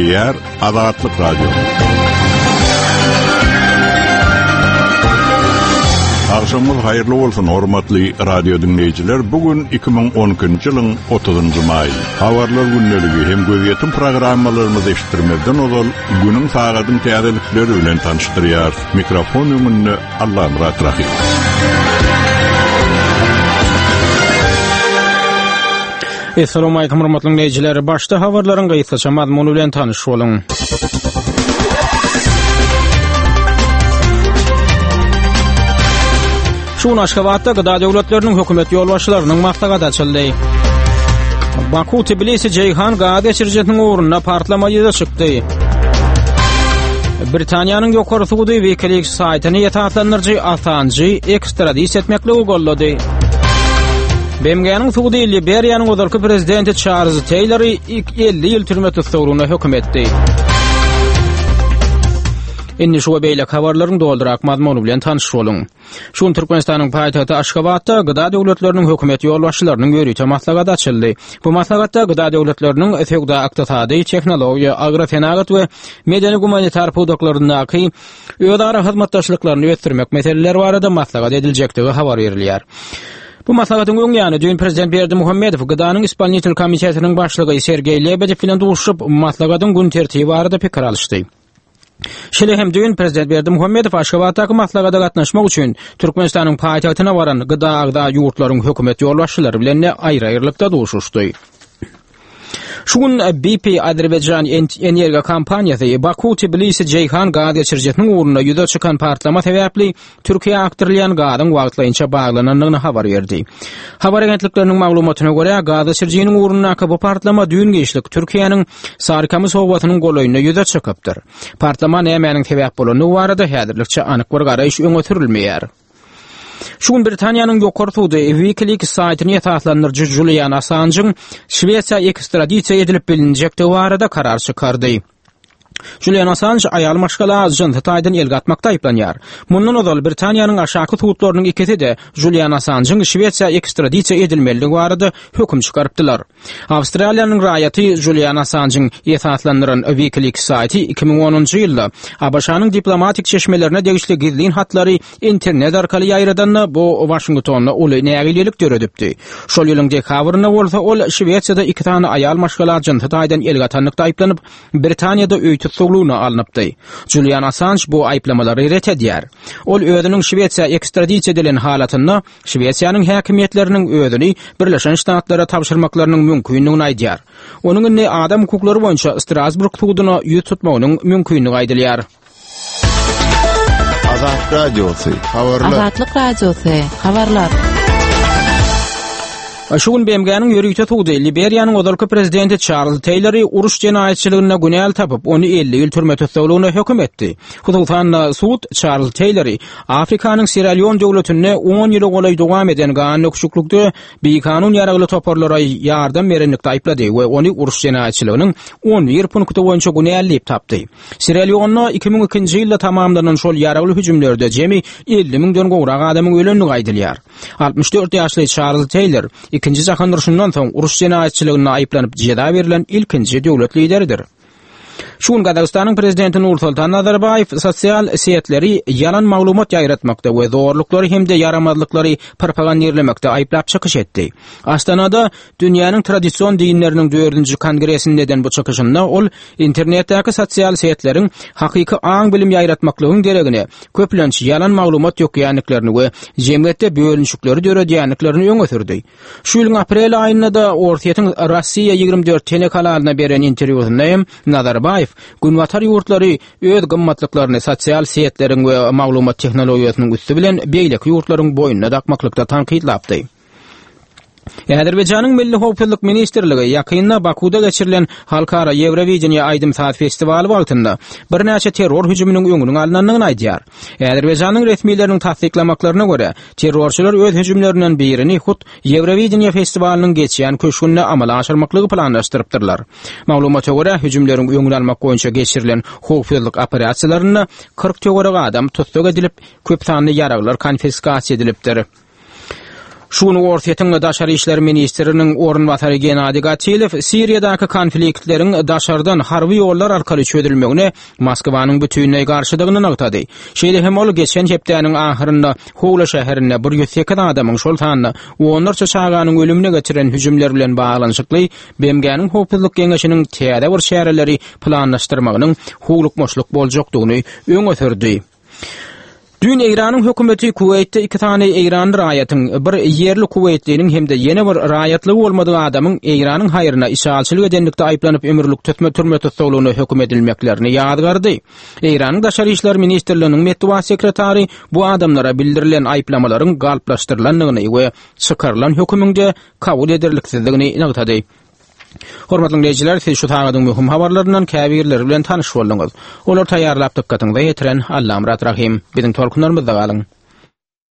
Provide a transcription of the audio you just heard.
dinleýär Azatlyk Radio. Akşamlar hayırlı olsun hormatly radio dinleýijiler. Bugün 2010-njy ýylyň 30-njy maý. Habarlar günneligi hem gözetim programmalarymyzy eşitdirmeden ozal günüň sagatyň täzelikleri bilen tanıştyrýar. Mikrofon öňünde Allah Murat Rahim. Assalamu alaykum hormatly dinleýijiler. Başda habarlaryň gaýtgaça mazmuny bilen tanyş boluň. Şunu Aşgabatda gıda döwletleriniň hökümet ýolbaşçylarynyň maktagada açyldy. Baku Tbilisi Ceyhan gaz geçirjeginiň uğruna partlama ýüze çykdy. Britaniýanyň ýokary suwdy Wikileaks saýtyny ýetatlandyrjy Assange'y ekstradisiýa etmekligi gollady. BMG'niň suwdy Liberiýanyň özerki prezidenti Charles Taylor'y 50 ýyl türme tutulgyna hökm etdi. Inni şu beýlek habarlaryň doldurak mazmuny bilen tanış boluň. Şun Türkmenistanyň paýtagty Aşgabatda gıda döwletleriniň hökümet ýolbaşçylarynyň görüýte maslahaty açyldy. Bu maslahatda gıda döwletleriniň efekda ykdysady, tehnologiýa, agrosenagat we medeni humanitar pudaklaryndaky öýdara hyzmatdaşlyklaryny öýtdirmek meseleleri barada maslahat ediljekdigi habar berilýär. Bu maslahatyň öňýany dün prezident Berdimuhammedow gıdanyň ispanýatyl komitetiniň başlygy Sergey Lebedew bilen duşup maslahatyň gün tertibi barada pikir alışdy. Şeýle hem dün prezident Berdimuhammedow Aşgabatdaky maslahata gatnaşmak üçin Türkmenistanyň paýtagtyna baran gıda ýurtlaryň hökümet ýolbaşçylary bilen aýry-aýrylykda duşuşdy. Şun BP Azerbaycan Energiya Kompaniýasy Baku Tbilisi Ceyhan gaz geçirjeginiň uğruna ýüze çykan partlama sebäpli Türkiýe akdyrylýan gazyň wagtlaýynça baglanynyny habar berdi. Habar agentlikleriniň maglumatyna görä gaz geçirjeginiň uğruna bu partlama düň geçlik Türkiýanyň Sarkamy sowatynyň golaýyna ýüze çykypdyr. Partlama nämäniň sebäp bolanyny barada häzirlikçe anyk bir garaýş öňe sürilmeýär. Şun Britaniýanyň ýokary suwdy Wikileaks saýtyny ýetatlandyrjy Julian Assange'ň Şweýçarýa ekstradisiýa edilip bilinjekdigi barada karar çykardy. Julian Assange aýal maşgala jyntaýdan el gatmakda aýplanýar. Mundan ozal Britaniýanyň aşaky suwutlarynyň ikisi de Julian Assange'ň Şweýçarýa ekstradisiýa edilmeligi barada hökm çykarypdylar. Awstraliýanyň raýaty Julian Assange'ň ýetatlandyran Wikileaks saýty 2010-njy ýylda ABŞ-nyň diplomatik çeşmelerine degişli gizlin hatlary internet arkaly ýaýradanyny bu Washingtonna uly nägililik döredipdi. Şol ýylyň dekabryna bolsa ol Şweýçarýada 2 tane aýal maşgala jyntaýdan el gatanlykda aýplanyp Britaniýada sogluğuna alınıpdy. Julian Assange bu aýplamalary ret edýär. Ol özüniň Şweýçarýa ekstradisiýa edilen halatyny Şweýçarýanyň häkimetleriniň özüni Birleşen Ştatlara tapşyrmaklarynyň mümkinligini aýdýar. Onuň ne adam hukuklary boýunça Strasburg suwudyna ýüz tutmagynyň mümkinligi aýdylýar. Azatlyk Radiosy, habarlar. Azatlyk Radiosy, habarlar. Şugun BMG'niň ýörüýte suwdy Liberiýanyň özerki prezidenti Charles Taylor'y uruş jenaýetçiligine günäl tapyp, ony 50 ýyl türme tutulgyna hökm etdi. Hukukan suwut Charles Taylor'y Afrikanyň Sierra Leone döwletine 10 ýyl golay dowam eden gany öküşlükde bir kanun ýaragly toparlara ýardam berenlikde aýplady we ony uruş jenaýetçiliginiň 11 punkty boýunça günällip tapdy. Sierra Leone 2002-nji ýylda tamamlanan şol ýaragly hüjümlerde jemi 50 000 gowrak adamyň ölenligi aýdylýar. 64 ýaşly Charles Taylor ikinci Jahon uruşundan soň uruş jenaýetçiligine aýplanyp jeda berilen ilkinji döwlet lideridir. Şun Gazagystanyň prezidenti Nursultan Nazarbayew sosial siýetleri yalan maglumat ýaýratmakda we zorluklary hemde yaramazlyklary propagandaýerlemekde aýplap çykyş etdi. Astanada dünýäniň tradisiýon dinleriniň 4-nji kongresinde eden bu çykyşynda ol internetdäki sosial siýetleriň hakyky aň bilim ýaýratmaklygyň deregine köplenç yalan maglumat ýokýanlyklaryny we jemgyýetde bölünşikleri döredýänliklerini öňe sürdi. Şu ýylyň aprel aýynda da Ortaýatyň Rossiýa 24 telekanalyna beren interwýusynda Nazarbayew günwatar ýurtlary öz gymmatlyklaryny sosial siýetleriň we maglumat tehnologiýasynyň üstü bilen beýleki ýurtlaryň boýuna dakmaklykda tanqidlapdy. Azerbaycanyň Milli Howpsuzlyk Ministrligi ýakynda Bakuda geçirilen Halkara Ýewrovizioniýa Aýdym Saat festivaly wagtynda bir näçe terror hüjüminiň öňüni alnanyny aýdýar. Azerbaycanyň resmiýetleriniň tasdiklamaklaryna görä, terrorçylar öz hüjümlerinden birini hut Ýewrovizioniýa festiwalynyň geçýän köşgünde amala aşyrmaklygy planlaşdyrypdyrlar. Maglumata görä, hüjümleriň öňüni almak boýunça geçirilen howpsuzlyk operasiýalaryna 40 töwerek adam tutsak edilip, köp sanly ýaraglar konfiskasiýa edilipdir. Şunu ortaýatyň Daşary işler ministriniň orunbatary Genadiy Gaçylew Siriýadaky konfliktlerin daşardan harby ýollar arkaly çözülmegine Moskwanyň bütünleý garşydygyny aýtdy. Şeýle hem ol geçen hepdeniň ahyrynda Howla şäherinde 108 adamyň şoltanyny onlarça şaganyň ölümine geçiren hüjümler bilen baglanyşykly BMG-niň howpsuzlyk geňeşiniň täze bir şäherleri planlaşdyrmagynyň hugluk moşluk boljakdygyny öňe sürdi. Dün Iranyň hökümeti Kuweytde 2 tane Iran raýatyň, bir yerli Kuweytliniň hem de ýene bir raýatly bolmady adamyň Iranyň haýryna işgalçylyk edenlikde aýplanyp ömürlük türme tutulmagyny hökm edilmeklerini ýadgardy. Iranyň Daşary işler ministrliginiň medeniýet sekretary bu adamlara bildirilen aýplamalaryň galplaşdyrylanlygyny we çykarylan höküminde kabul edilirliksizligini aýtdy. Hormatly dinleyijiler, siz şu tagadyň möhüm habarlaryndan käbirler bilen tanyş boldunuz. Olar taýýarlap dykkatyňyza ýetiren Allam Rahim. Biziň tolkunlarymyzda galyň.